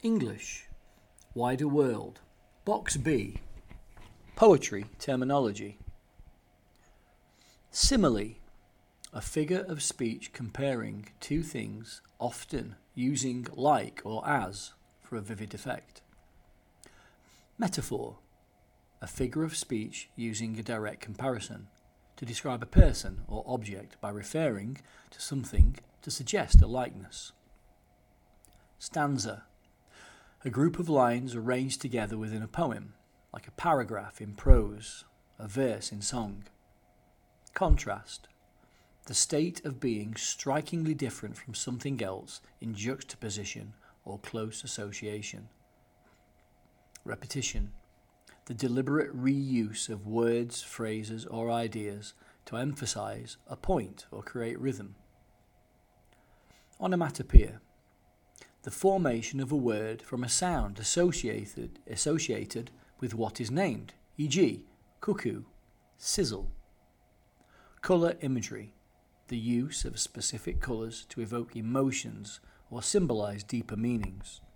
English, wider world. Box B, poetry terminology. Simile, a figure of speech comparing two things, often using like or as for a vivid effect. Metaphor, a figure of speech using a direct comparison to describe a person or object by referring to something to suggest a likeness. Stanza, a group of lines arranged together within a poem, like a paragraph in prose, a verse in song. Contrast, the state of being strikingly different from something else in juxtaposition or close association. Repetition, the deliberate reuse of words, phrases, or ideas to emphasize a point or create rhythm. Onomatopoeia, the formation of a word from a sound associated with what is named, e.g., cuckoo, sizzle. Colour imagery, the use of specific colours to evoke emotions or symbolize deeper meanings.